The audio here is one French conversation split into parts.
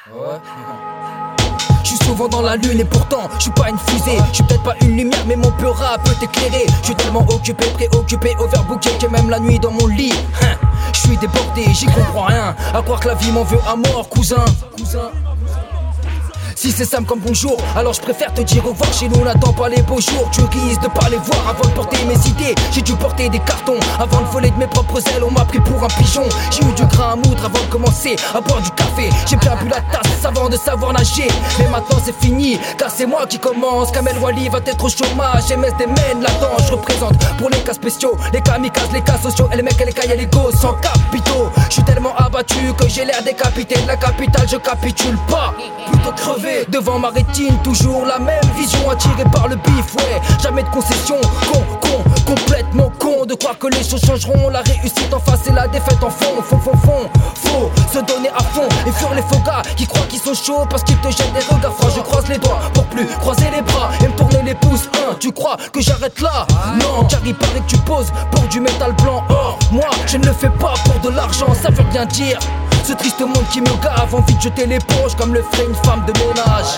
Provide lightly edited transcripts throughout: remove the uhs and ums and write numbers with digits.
Ouais. Je suis souvent dans la lune et pourtant je suis pas une fusée. Je suis peut-être pas une lumière mais mon peur peut t'éclairer. Je suis tellement occupé, préoccupé, overbooké que même la nuit dans mon lit je suis débordé, j'y comprends rien. À croire que la vie m'en veut à mort, cousin. Si c'est Sam comme bonjour, alors je préfère te dire au revoir. Chez nous on n'attend pas les beaux jours. Tu risques de pas les voir avant de porter mes idées. J'ai dû porter des cartons avant de voler de mes propres ailes. On m'a pris pour un pigeon. J'ai eu du grain à moudre avant de commencer à boire du café. J'ai bien bu la tasse avant de savoir nager. Mais maintenant c'est fini, car c'est moi qui commence. Kamel Wally va être au chômage. MS des mènes là-dedans. Je représente pour les cas spéciaux, les kamikazes, les cas sociaux. Et les mecs et les cailles et les gosses sans capitaux. Je suis tellement abattu que j'ai l'air décapité. De la capitale je capitule pas, plutôt crevé. Devant ma rétine, toujours la même vision attirée par le bif, ouais. Jamais de concession, complètement con de croire que les choses changeront. La réussite en face et la défaite en fond. Faut se donner à fond et fuir les faux gars qui croient qu'ils sont chauds parce qu'ils te jettent des regards froids. Je croise les doigts pour plus croiser les bras et me tourner les pouces. Tu crois que j'arrête là? Non, car il paraît que tu poses pour du métal blanc. Or, moi, je ne le fais pas pour de l'argent, ça veut rien dire. Ce triste monde qui me gave, envie de jeter l'éponge comme le ferait une femme de ménage.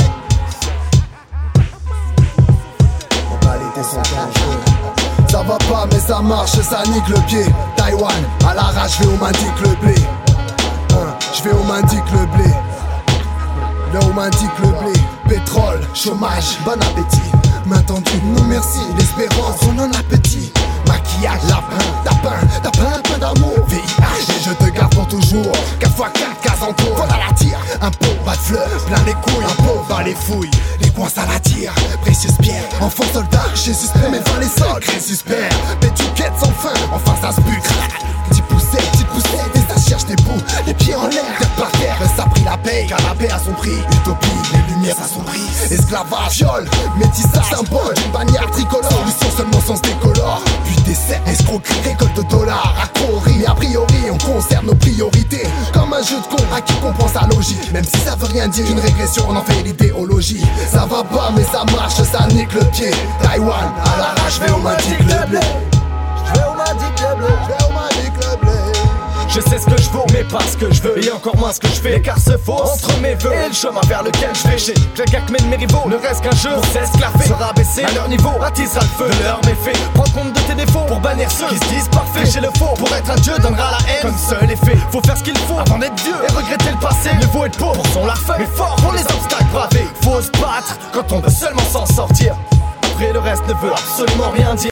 Les qualités sont dangereuses. Ça va pas mais ça marche, ça nique le pied. Taïwan, à l'arrache, je vais où m'indique le blé. Je vais où m'indique le blé. Là où m'indique le blé. Pétrole, chômage, bon appétit. Main tendue, non merci, l'espérance, on en a petit. Maquillage, lapin, tapin d'amour. VIH, et je te garde pour toujours. 4x4, cases en tour, voilà la tire. Un pot, pas de fleurs, plein les couilles. Un pot, va les fouilles, les coins ça la tire. Précieuse pierre, enfant soldat, chez suspect. Mais va les sols, crée suspect. Mais tu quêtes sans fin, enfin ça se bute. Petit poussé, et ça cherche des bouts. Les pieds en l'air, tête par terre. Ça a pris la paye, car la paix a son prix. Utopie, les lumières s'assombrissent. Esclavage, viol, métissage, symbole d'une bannière tricolore. Solution seulement sans se décolore. Puis décès, escroquerie, récolte de dollars. Accrorie, mais a priori on conserve nos priorités. Comme un jeu de con à qui comprend sa logique. Même si ça veut rien dire, une régression on en fait l'idéologie. Ça va pas mais ça marche, ça nique le pied. Taïwan, à l'arrache, je vais où m'indique le blé. Je vais où m'indique le blé, je vais où m'indique le blé. Je sais ce que je vaux, mais pas ce que je veux. Et encore moins ce que je fais. L'écart se fausse entre mes vœux et le chemin vers lequel je vais. J'ai claque mène mes rivaux. Ne reste qu'un jeu pour s'esclaver. Se rabaisser à leur niveau, attisera le feu de leurs méfaits. Prends compte de tes défauts pour bannir ceux qui se disent parfaits. J'ai le faux pour être un dieu donnera la haine comme seul effet. Faut faire ce qu'il faut avant d'être vieux et regretter le passé. Mieux vaut être pauvre pour son la fait, mais fort pour les obstacles bravés. Faut se battre quand on veut seulement s'en sortir. Après le reste ne veut absolument rien dire.